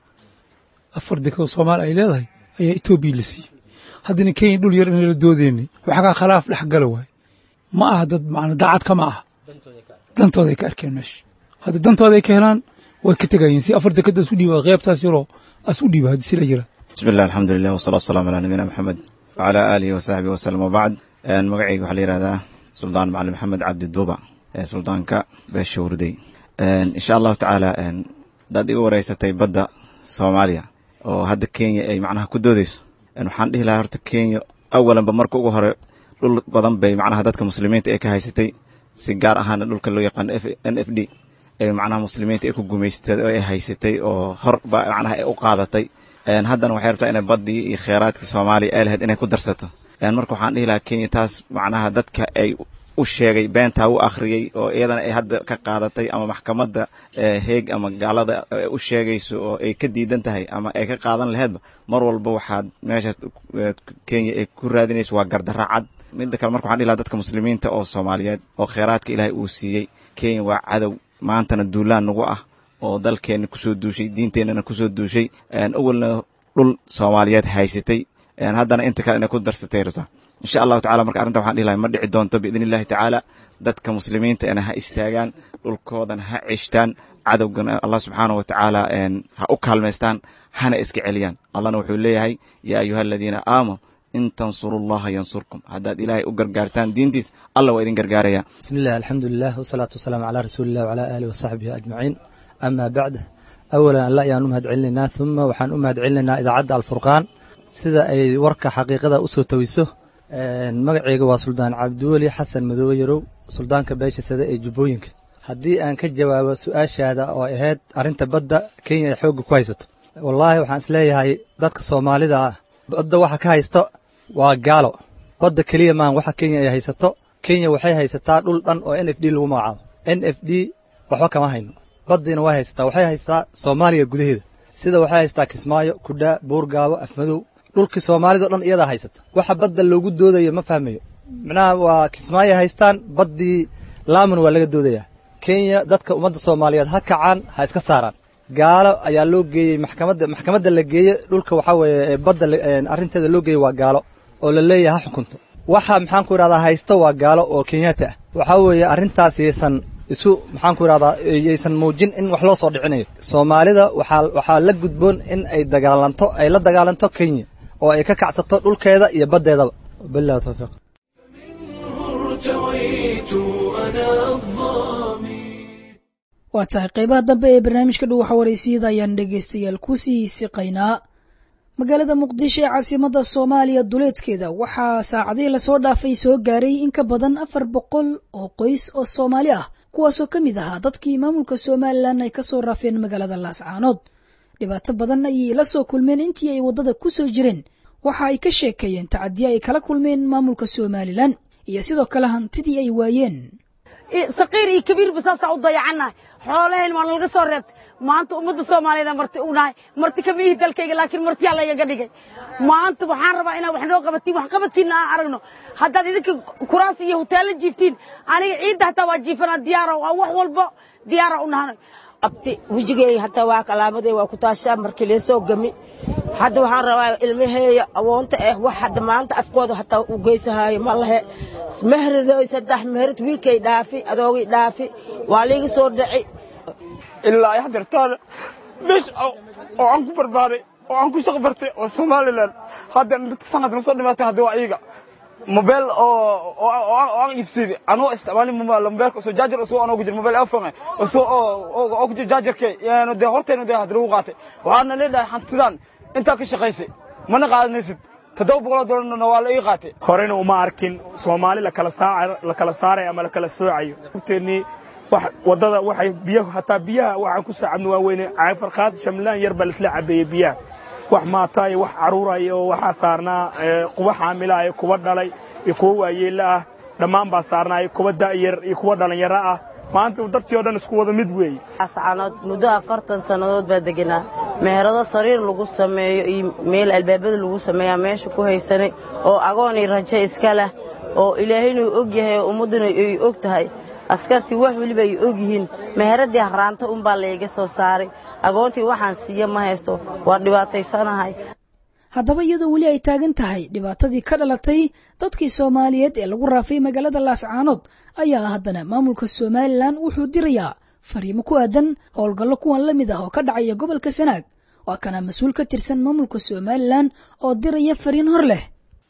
afar dekadood Soomaaliya ay leedahay ayaa Ethiopia la siiyay haddana Kenya dhul yar in la doodeeni waxa ka khilaaf dhex gal way ma aha dad macna daacad kama aha dantooda ay ka arkeen meesha hadda dantooda ay ka helaan way ka tagayeen si afar dekada isu dhiiba qaybtaas yaro as u dhiiba hadii sila jira bismillaah alxamdulillaah wasalaatu wasalaamu calaa nabiyina maxamed وعلى آله وصحبه وسلم وبعد مقعيق وحلي هذا سلطان معلم محمد عبد الدوبة سلطان كا بشوردي إن شاء الله تعالى دادي ورئيستي بدأ سوماليا وهذا كينيا أي معناها كدوديس إنه حنده لا هرت كينيا أولا بمركو وهر دول بدن بي معناها دادك مسلمين تأكل هايستي سيجار أهان دول كله يقان إن إف دي أي معناها مسلمين تأكل جميستي أي هايستي أو هر معناها أقاضتي إن هذا نوحيرته إن بدي خيارات سومالي قال هاد إنه كدرسته إن مركو حنده لا كينيا تاس معناها دادك أي وشيء بينته وآخري أو أيضا هذا كقاعدتي أما محكمة هيج أما قالده وشيء يسوع كديد انتهي أما كقاعدة لهذا مرة البوحد ماشى كين كرادين يسوع قرد رعد من ذكر مركو عن إلى ذاتك مسلمين تأو الصوماليات وخيرات كإلهي أوسيي كين وعدو ما أنت ندولان نقوة أو ذل كين كسود دوشي دين تين كسود دوشي أن أول رول صوماليات هايستي أن هذا أنت كان أكون درس تيرته إن شاء الله تعالى مرك أرنت وحنا إلهي مرد عدون بإذن الله تعالى ذاتك مسلمين تأنا ها استاجان والكودن ها عشتان عدو الله سبحانه وتعالى إن ها أكل مستان هنا إسك عليان الله نوحي ليه هاي يا أيها الذين آمنوا إن تنصروا الله ينصركم هذا إلهي أجر جارتان دين ديس الله وإذن جرجاريا بسم الله الحمد لله والصلاة والسلام على رسول الله وعلى آله وصحبه أجمعين أما بعد أولا لا ينوم هاد علنا ثم وحن أم هاد علنا إذا عدى الفرقان سذا أي ورك حقيقة أسوة تويسه magacayga waa suldaan cabdiweli xasan madooyarow suldaanka beesha sida ee jubbooyinka haddii aan ka jawaabo su-aashaada oo ahayd arrinta badda kenya ay xoogga ku haysato wallaahi waxaan isleeyahay dadka soomaalida ah badda waxa ka haysto waa gaalo badda keliya maan waxa kenya ay haysato kenya waxay haysataa dhul dhan oo n f d lagu magacaabo n f d waxba kama hayno baddiina way haysataa waxay haysataa soomaaliya gudaheeda sida waxay haysataa kismaayo kudhaa buurgaabo afmadow dhulkii soomaalida dhan iyada haysata waxa badda loogu doodayo ma fahmayo macnaha waa kismaayo haystaan baddii laaman waa laga doodayaa kenya dadka ummadda soomaaliyeed ha kacaan ha iska saaraan gaalo ayaa loo geeyey maxkamadda maxkamadda la geeyey dhulka waxaa weeye badda arrinteeda loo geeyey waa gaalo oo la leeyahay ha xukunto waxa maxaan ku idhahdaa haysto waa gaalo oo kenyaata ah waxaa weeye arrintaas yaysan isu maxaan ku idhahdaa yaysan muujin in wax loo soo dhicinayo soomaalida waxaa waxaa la gudboon in ay dagaalanto ay la dagaalanto kenya oo ay ka kacsato dhulkeeda iyo baddeedaba billahi tawfiiq waa tahay qaybaha dambe ee barnaamijka dhow waxa wareysiyada ayaan dhegaystayaal ku sii siqaynaa magaalada muqdisho ee caasimadda soomaaliya duleedkeeda waxaa saacadihii lasoo dhaafay soo gaaray in ka badan afar boqol oo qoys oo soomaali ah kuwaasoo ka mid ahaa dadkii maamulka somalilan ay ka soo raafeen magaalada laascaanood dhibaato badan ayay la soo kulmeen intii ay waddada ku soo jireen waxa ay ka sheekeeyeen tacadiya ay kala kulmeen maamulka somalilan iyo sidoo kale hantidii ay waayeen saqiir iyo kabiir basaasaa u dayacanahay xoolaheen waan laga soo reebtay maanta ummadda soomaaliyeed marti u nahay marti kama ihi dalkayga laakiin martiyaa laygaga dhigay maanta waxaan rabaa inaad wax noo qabatiin wax qabadkiinna aan aragno haddaad idinka kuraas iyo hoteella jiiftiin aniga ciidda hataa waa jiifanaa diyaara waa wax walbo diyaara u nahanay abti wejigay hataa waa calaamadey waa ku taashaa markii lee soo gami hadda waxaan rabaa ilmaheeya awoonta ah wax hadda maanta afkooda hataa u geysahaayo ma lahe mehradoy saddex mehrad wiilkay dhaafi adoogay dhaafi waa liiga soo dhaci ilaa ay hadirtaan meesh oo aan ku barbaaray oo aan ku shaqo bartay oo Soomaaliland hadda sanadkan soo dhimaatay hadda waa iyaga mobile oo oo aan iibsaday anoo isticmaalay mobile lambarka soo jaajar soo anoo ku jir mobile iPhone oo soo oo oo ku jir jaajarkay yaano de horteena de hadru qaatay waxaana leedahay hantidan inta ka shaqaysay mana qaadanaysid toddoba boqol dollar waa la ii qaatay horena uma arkin Soomaali la kala saaray la kala saaray ama la kala soocayo horteeni wax wadada waxay biyaha hataa biyaha waxaan ku saacabno waa weyn ay farqaad shamlaan yar bal isla cabeeyay biyaha wax maatay wax caruurayo waxa saarnaa kuwa xaamilaayo kuwa dhalay iyo kuwa waayeel ah dhamaan baa saarnaa kuwa daayar iyo kuwa dhalinyaro ah maanta dadkii oo dhan isku wada mid weey ascaanood muddo afartan sanadood baa deganaa meherado sariir lagu sameeyo iyo meel albaabada lagu sameeyaa meesha ku haysanay oo agoon iyo rajo iska leh oo ilaahayna og yahay ummaduna ay og tahay askartii wax waliba ay og yihiin meheradii haraanta un baa leega soo saaray agoontii waxaan siiyo ma haysto waa dhibaataysanahay haddaba iyadoo weli ay taagan tahay dhibaatadii ka dhalatay dadkii Soomaaliyeed ee lagu raafay magaalada Laascaanood ayaa haddana maamulka Somaliland wuxuu dirayaa fariimo ku aadan howlgallo kuwan la mid ah oo ka dhacaya gobolka Sanaag waa kana mas'uul ka tirsan maamulka Somaliland oo diraya fariin hor leh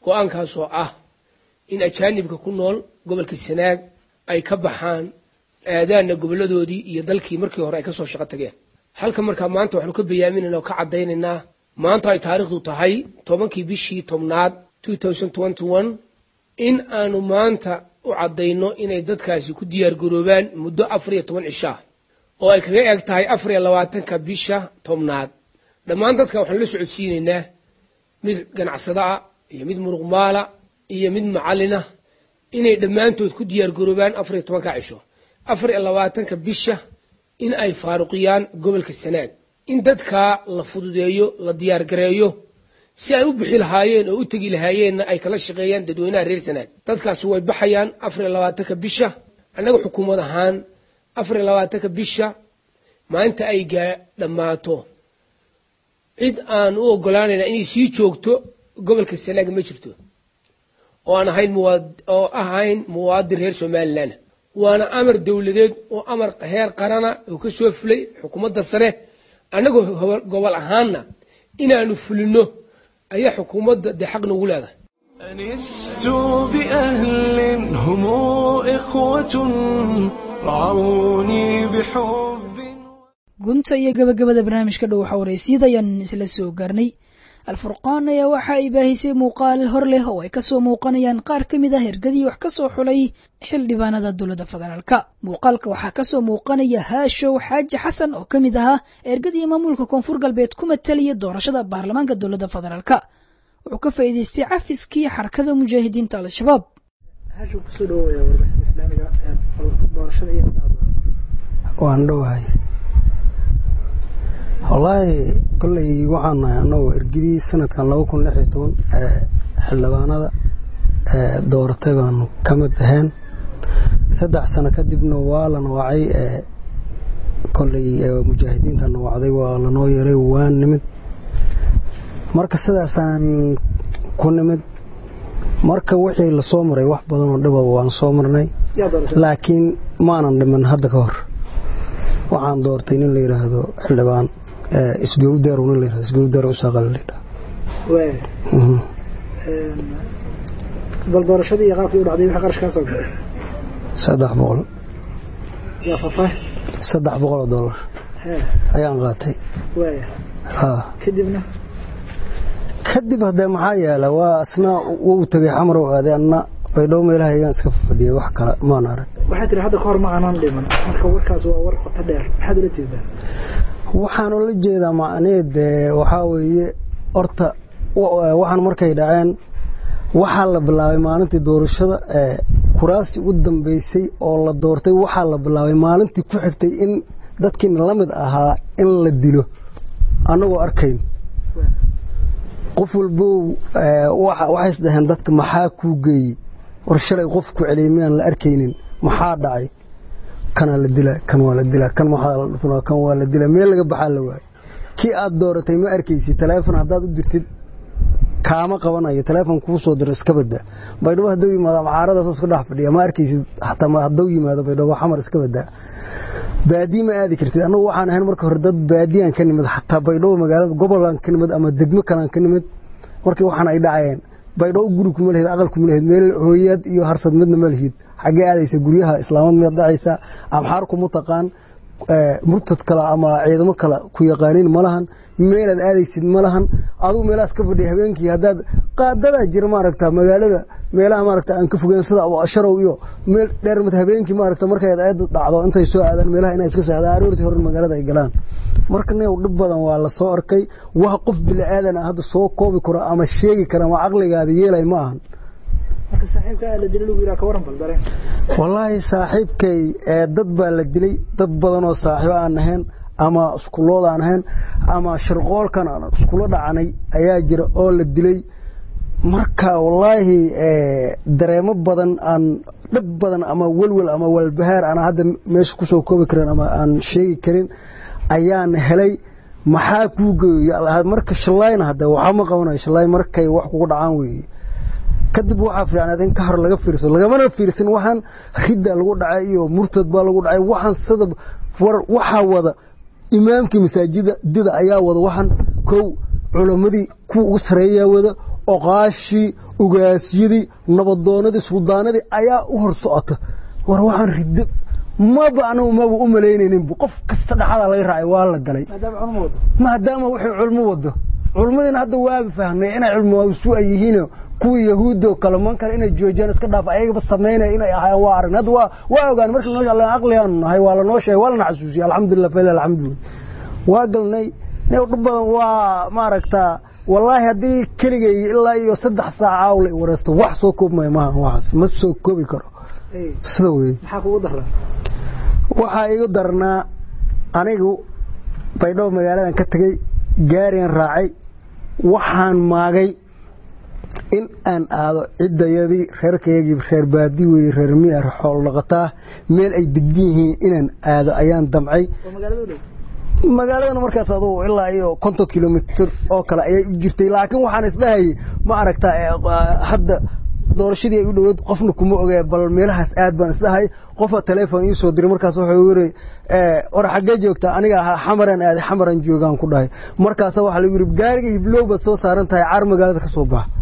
go-aankaasoo ah in ajaanibka ku nool gobolka Sanaag ay ka baxaan aadaana goboladoodii iyo dalkii markii hore ay ka soo shaqo tageen halka markaa maanta waxaanu ka bayaaminaynaa oo ka cadaynaynaa maanta ay taariikhdu tahay tobankii bishii tobnaad twenty twenty-one in aanu maanta u cadayno inay dadkaasi ku diyaar garoobaan muddo afar iyo toban cisho oo ay kaga eeg tahay afar iyo labaatanka bisha tobnaad dhammaan dadka waxaan la socodsiinaynaa mid ganacsada iyo mid muruqmaala iyo mid macallina inay dhammaantood ku diyaar garoobaan afar iyo tobanka cisho afar iyo labaatanka bisha in ay faaruqiyaan gobolka Sanaag in dadka la fududeeyo la diyaar gareeyo si ay u bixi lahaayeen oo u tagi lahaayeen ay kala shaqeeyaan dadweynaha reer Sanaag dadkaas way baxayaan afar iyo labaatanka bisha anaga xukuumad ahaan afar iyo labaatanka bisha maanta ay dhamaato cid aan u ogolaanayna inay sii joogto gobolka Sanaag ma jirto oo aan ahayn muwaad oo ahayn muwaadin reer Soomaaliland waana amar dawladeed oo amar heer qarana oo ka soo fulay xukuumadda sare anagu gobol ahaanna inaanu fulino ayaa xukuumadda de xaq nagu leedahay أنست بأهل هم إخوة رعوني بحب gunta iyo gabagabada barnaamijka dhow waxa waraysiida ayaan isla soo gaarnay alfurqaan ayaa waxa ay baahisay muuqaal hor leh oo ay ka soo muuqanayaan qaar ka mid ah ergadii wax ka soo xulay xildhibaanada dowladda federaalka muuqaalka waxaa ka soo muuqanaya haashow xaaji xasan oo ka mid ahaa ergadii maamulka koonfur galbeed ku matalaya doorashada baarlamaanka dowladda federaalka wuxuu ka faa'iideystay cafiskii xarakada mujaahidiinta al-shabaab haashow ku soo dhawaaya warbaahinta islaamiga ee doorashada iyo waan dhawahay والله كل يوعنا أنه إرجدي سنة كان لو كنا حيتون حلبانا دورته بانو كم تهان سدع سنة كدبنا والا نوعي كل مجاهدين تنو وعدي والا نو يري وان نمد مركز سدع سنة كنا مد مركز وحي لصومري واحد بدون دبا وان صومرني لكن ما نندم من هذا كور وعن دورتين اللي يرهدو حلبان isgow daaruna leeyahay isgow daar oo shaqal leeyahay way een bal doorashadii qaabkii u dhacday waxa qarash ka soo galay saddex boqol ya faafah saddex boqol oo dollar ee ayaan qaatay way ha kadibna kadib hada maxaa yeelay waa asna uu tagay xamar oo aadana baydhow meelaha ayaan iska fadhiyay wax kale ma naaray waxa tiri hadda ka hor ma aanan dhiman marka warkaas waa war qoto dheer maxaad ula jeedaa waxaan la jeedaa macneed waxa weeye horta waxaan markay dhaceen waxa la bilaabay maalintii doorashada ee kuraasti ugu dambeysay oo la doortay waxa la bilaabay maalintii ku xigtay in dadkii la mid ahaa in la dilo anagoo arkayn qof walbo waxa waxa isdhahan dadka maxaa ku geeyay war shalay qof ku celeemiyaan la arkaynin maxaa dhacay kana la dila kan waa la dila kan waxa la dhufnaa kan waa la dila meel laga baxaa la waay ki aad dooratay ma arkaysi telefoon hadaad u dirtid kaama qabanayo telefoon ku soo diray iska bada baydhabo haduu yimaado macaarada soo iska dhax fadhiya ma arkaysi hatta ma haduu yimaado baydhabo xamar iska bada baadi ma aadi kartid anagu waxaan ahayn marka hore dad baadiyan ka nimid hatta baydhabo magaalada gobolan ka nimid ama degmo kalan ka nimid markii waxaan ay dhacayeen baydhabo guri kuma leeyahay aqal kuma leeyahay meel hooyad iyo harsad midna ma leeyahay xagee aadaysa guryaha islaamad mid dhacaysa am xaar ku mutaqaan ee murtad kala ama ciidamo kala ku yaqaaniin malahan meel aad aadaysid malahan adu meelaas ka fadhiyo habeenkii hadaad qaadada jir ma aragtaa magaalada meelaha ma aragtaa aan ka fogeen sida oo asharow iyo meel dheer mid habeenkii ma aragtaa markay aad dhacdo intay soo aadan meelaha inay iska saadaan aroortii hore magaalada ay galaan markana uu dib badan waa la soo arkay wax qof bil aadan ah hada soo koobi karo ama sheegi kara ma aqligaada yeelay ma ahan marka saaxiibka la dilay lagu yiraahdo ka waran bal dareen wallahi saaxiibkay ee dad baa la dilay dad badan oo saaxiib aan ahayn ama iskuulada aan ahayn ama shirqoolkan aan iskuulo dhacanay ayaa jira oo la dilay marka wallahi ee dareemo badan aan dib badan ama walwal ama walbahaar aan hadda meesha ku soo koobi karin ama aan sheegi karin ayaan helay maxaa ku geeyay marka shalayna hadda waxa ma qabanayo shalay markay wax kugu dhacaan weey kadib waxa fiicnaa in ka hor laga fiirso laga mana fiirsan waxaan ridda lagu dhacay iyo murtad baa lagu dhacay waxaan sadab war waxa wada imaamkii masaajida dida ayaa wada waxaan koow culimadii ku ugu sareeyaa wada oqaashi ugaasyadii nabadoonadii suldaanadii ayaa u hor socota war waxaan ridda maba anagu maba u malaynaynin qof kasta dhaxada laga raacay waa la galay maadaama wuxuu culmo wado culmadina hadda waa fahmay inay culmo isu yihiin kuwa yahuudo kala man kale inay joojiyaan iska dhaaf ayaga sameynay inay ahaayeen waa aragnad waa waa ogaan markii noo Allah aqliyaan nahay waa la noo sheegay waa la xasuusiyay alxamdulillah fa alxamdulillah waa galnay neew dhubadan waa ma aragta wallahi hadii keligay ilaa iyo saddex saac awle wareesto wax soo koobmay ma wax ma soo koobi karo sida way maxaa kugu daraa waxa igu darnaa anigu baydhabo magaaladan ka tagay gaariyan raacay waxaan maagay in aan aado cidayadii reerkaygii reer baadi weey reer miyaar xool dhaqataa meel ay degdin yihiin inaan aado ayaan damcay magaalada markaas adoo ilaa iyo konton kilomitir oo kale ayay u jirtay laakiin waxaan isdahay ma aragtaa hadda doorashadii ay u dhaweed qofna kuma ogaa bal meelahaas aad baan isdahay qofa telefoon ii soo diray markaas wuxuu yiri ee war xagee joogtaa aniga xamaran aad xamaran joogaan ku dhahay markaas waxa la yiri gaariga hiblow baad soo saaran tahay caar magaalada ka soo bax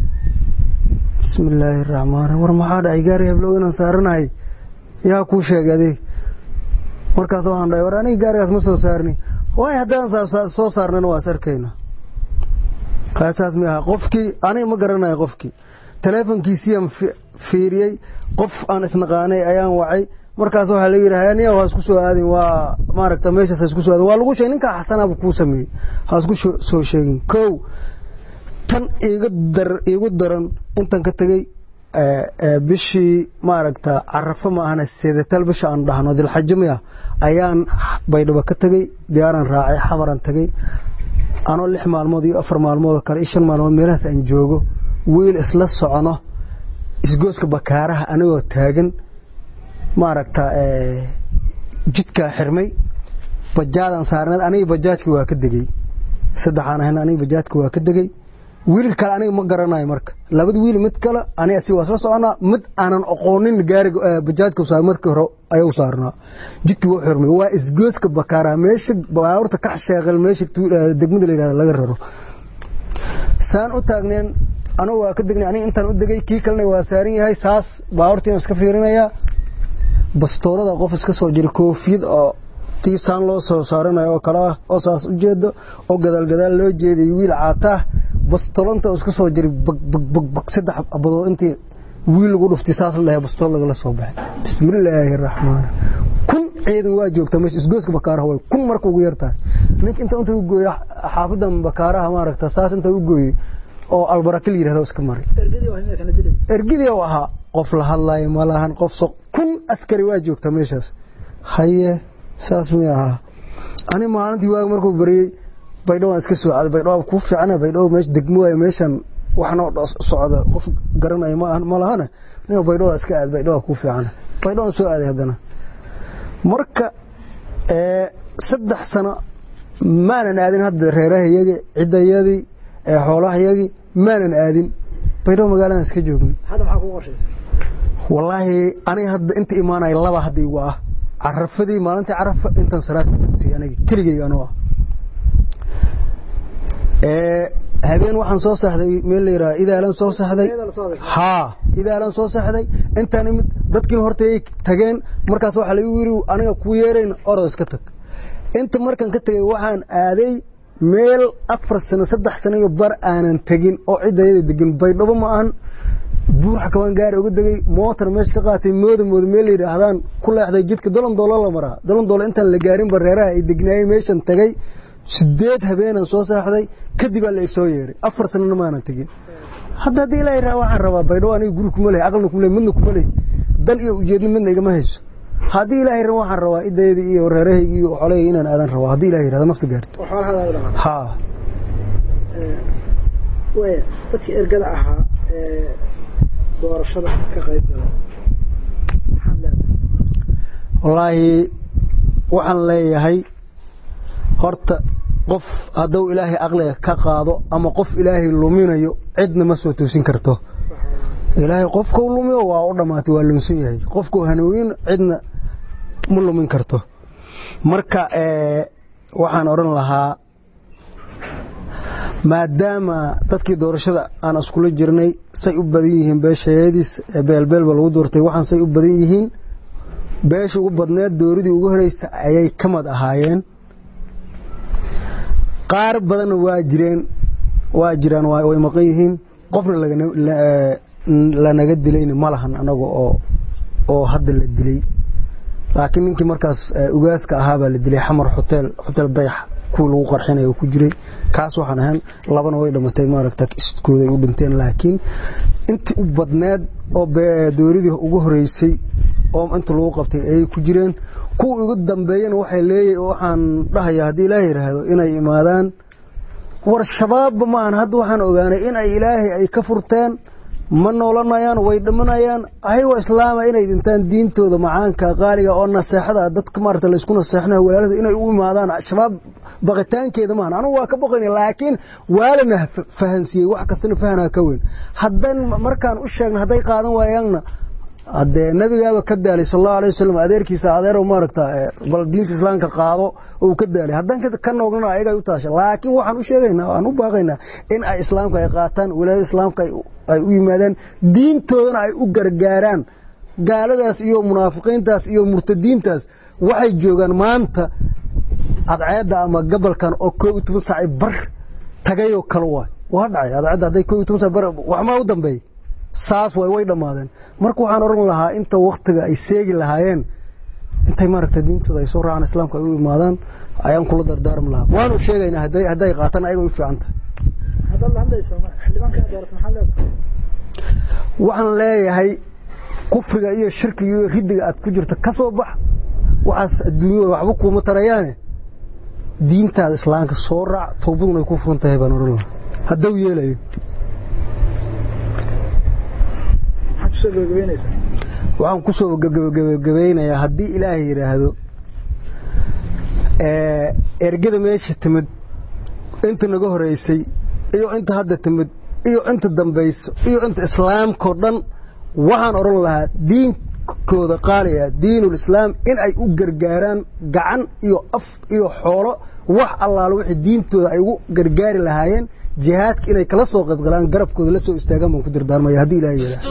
bismillaahir rahmaanir war maxaa dhacay gaariga hiblow inaan saaranahay yaa ku sheegay markaas waxaan dhahay war aniga gaarigaas ma soo saarni way haddaan soo saarnana waa sarkayna qaasaas ma aha qofkii aniga ma garanayo qofkii telefonkiisii aan fiiriyay qof aan isnaqaanay ayaan wacay markaas waxa la yiraahdaa aniga waa isku soo aadin waa ma aragta meeshaas isku soo aadin waa lagu sheegay ninka xasanaab ku sameeyay ha isku soo sheegin kow tan iga dar igu daran intan ka tagay ee bishii ma aragta carafo ma ahna seedatal bisha aan dhahno dil xajmiya ayaan baydhabo ka tagay diyaaran raacay xamaran tagay anoo lix maalmood iyo afar maalmood kale shan maalmood meelahaas aan joogo wiil isla socono isgooska bakaaraha anigoo taagan ma aragta ee jidka xirmay bajaadan saarnad aniga bajaajki waa ka degay saddexaan ahayn aniga bajaajki waa ka degay wiil kale aniga ma garanayo marka labada wiil mid kale aniga si wasla socona mid aanan aqoonin gaariga bajaajka soo markii hore ayuu saarnaa jidkii wuu xirmay waa isgooska bakaaraha meesha baawarta ka shaqal meesha degmada la yiraahdo laga raro saan u taagneen anoo waa ka degnay aniga intaan u degay kii kalena waa saaran yahay saas baawartiin iska fiirinaya bastoorada qof iska soo jira koofiyad oo tii saan loo soo saaranayo oo kala oo saas u jeedo oo gadaal gadaal loo jeeday wiil caata bastoolanta iska soo jira bag bag bag saddex abado intii wiil lagu dhuftay saas la bastool laga la soo baxay bismillaahir rahmaan kun ciidan waa joogta meesha isgooska bakaaraha way kun markuu ugu yartahay ninka inta inta u gooyo xaafadan bakaaraha ma aragta saas inta u gooyay oo albarakil yiraahdo iska maray ergidi waa inay kala dilay ergidi oo aha qof la hadlay malahan qof soo kun askari waa joogta meeshaas haye saas ma aha ani maalintii waa markuu bariyay baydhabo iska soo caaday baydhabo ku fiicana baydhabo meesha degmo way meeshan waxna socda qof garanay ma ma lahana nin baydhabo iska aad baydhabo ku fiicana baydhabo soo aaday hadana marka ee saddex sano maanan aadin hadda reerahayaga cidayadii ee xoolahayagi maanan aadin baydhabo magaalada iska joogni hada waxa ku qorshaysay wallahi aniga hadda inta iimaanay laba hadda igu ah carafadii maalintii carafa intan salaad ku aniga keligay anoo ee habeen waxaan soo saxday meel la yiraahdo idaalan soo saxday ha idaalan soo saxday intaan imid dadkii hortay tageen markaas waxa la igu yiri aniga ku yeerayn orod iska tag inta markan ka tagay waxaan aaday meel afar sano saddex sano iyo bar aanan tagin oo cidayada degan baydhabo ma aan buuxa kawan gaari uga dagay mootar meesha ka qaatay moodo moodo meel yiraahdaan ku leexday jidka dolan doolar la maraa dolan doolar intaan la gaarin bareeraha ay degnaayeen meeshan tagay sideed habeenan soo saaxday kadib la soo yeeray afar sano ma aanan tagin hadda hadii ilaahay raa waxaan rabaa baydhabo aniga guri kuma leeyahay aqalna kuma leeyahay midna kuma leeyahay dan iyo ujeedin midna igama hayso hadii ilaahay raa waxaan rabaa idayada iyo reerahayga iyo xolayga inaan aadan rabo hadii ilaahay raa nafta gaarto ha ee way dadkii ergada ahaa ee doorashada ka qayb galay maxaa leedahay wallahi waxaan leeyahay horta qof haduu ilaahay aqliga ka qaado ama qof ilaahay luminayo cidna ma soo toosin karto ilaahay qofka uu lumiyo waa u dhamaatay waa lunsan yahay qofku hanuunin cidna ma lumin karto marka ee waxaan oran lahaa maadaama dadkii doorashada aan iskula jirnay say u badan yihiin beeshayeedis beelbeelba lagu doortay waxaan say u badan yihiin beesha ugu badneed dooradii ugu horeysa ayay ka mid ahaayeen qaar badan waa jireen waa jiraan way maqan yihiin qofna laga la naga dilayna malahan anaga oo oo hadda la dilay laakiin ninkii markaas ugaaska ahaa baa la dilay xamar hotel hotel dayax ku lagu qarxinayo ku jiray kaas waxaan ahaan labana way dhamatay maaragtay iskooda u dhinteen laakiin intii u badneed oo dooradii ugu horeysay oo inta lagu qabtay ay ku jireen kuwa ugu dambeeyana waxay leeyahay waxaan dhahayaa hadii Ilaahay yiraahdo inay imaadaan war shabaab ma aan hadda waxaan ogaanay in ay Ilaahay ay ka furteen ma noolanayaan way dhimanayaan ayagoo islaama inay dintaan diintooda macaanka qaaliga oo naseexada dadka maarta la isku naseexnaa walaalada inay u imaadaan shabaab baqitaankeeda ma anu waa ka baqaynay laakiin waalana fahansiyay wax kastana fahanaa ka weyn hadan markaan u sheegna haday qaadan waayaan hadee nabiga ka daalay sallallahu alayhi wasallam adeerkiisa adeer oo maaragta bal diinta islaamka qaado oo ka daalay hadan ka noogna ayaga u taashay laakiin waxaan u sheegaynaa aan u baaqaynaa in ay islaamka ay qaataan walaal islaamka ay u yimaadaan diintoodana ay u gargaaraan gaaladaas iyo munaafiqiintaas iyo murtadiintaas waxay joogan maanta adceeda ama gabalkan oo koob iyo toban saac bar tagayo kala waa waa dhacay adceeda haday koob iyo toban saac bar wax ma u dambeeyay saas way way dhamaadeen marka waxaan oran lahaa inta waqtiga ay seegi lahaayeen intay maaragtay diintooda ay soo raacaan islaamka ay u imaadaan ayaan kula dardaarmi lahaa waan u sheegaynaa haday haday qaataan ayaga u fiicanta hadal hadlayso xildhibaanka doorto maxaa leedahay waxaan leeyahay kufriga iyo shirkiga iyo ridiga aad ku jirto ka soo bax waxaas adduunyada waxba kuma tarayaane diintaada islaamka soo raac toobaduna ay ku furan tahay baan oran lahaa hadduu yeelayo waxaan ku soo gabagabeynayaa haddii Ilaahay yiraahdo ee ergada meesha timid inta naga horeysay iyo inta hadda timid iyo inta dambayso iyo inta islaamka dhan waxaan oran lahaa diinkooda qaaliya diinul islaam in ay u gargaaraan gacan iyo af iyo xoolo wax allaale wixii diintooda ay ugu gargaari lahaayeen jihaadka inay kala soo qayb galaan garabkooda la soo istaagaan baan ku dardaarmaya haddii Ilaahay yiraahdo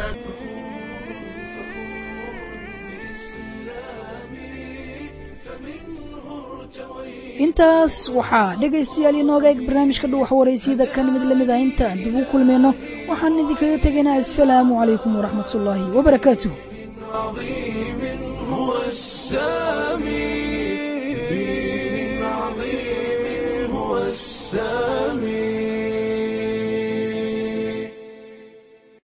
intaas waxaa dhegaystayaal inooga eeg barnaamijka dhuuxa wareysiyada kan mid lamid ah inta dib u kulmeyno waxaan idinkaga tegaynaa assalaamu calaykum waraxmatullaahi wabarakaatuh هو السامي